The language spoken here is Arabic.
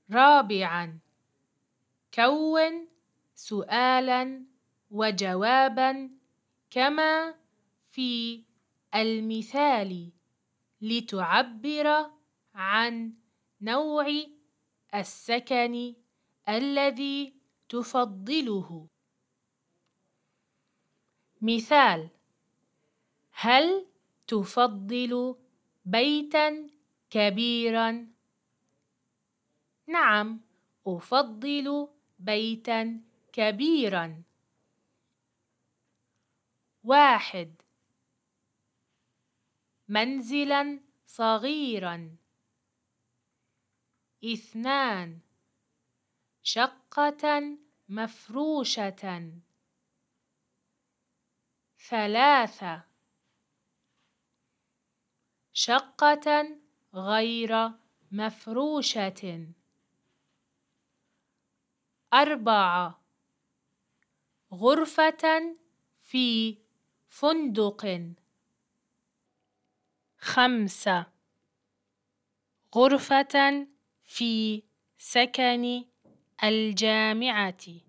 رابعاً، كون سؤالاً وجواباً كما في المثال لتعبر عن نوع السكن الذي تفضله. مثال: هل تفضل بيتاً كبيراً؟ نعم، أفضل بيتاً كبيراً. 1. منزلاً صغيراً. 2. شقة مفروشة. 3. شقة غير مفروشة. 4. غرفة في فندق. 5. غرفة في سكن الجامعة.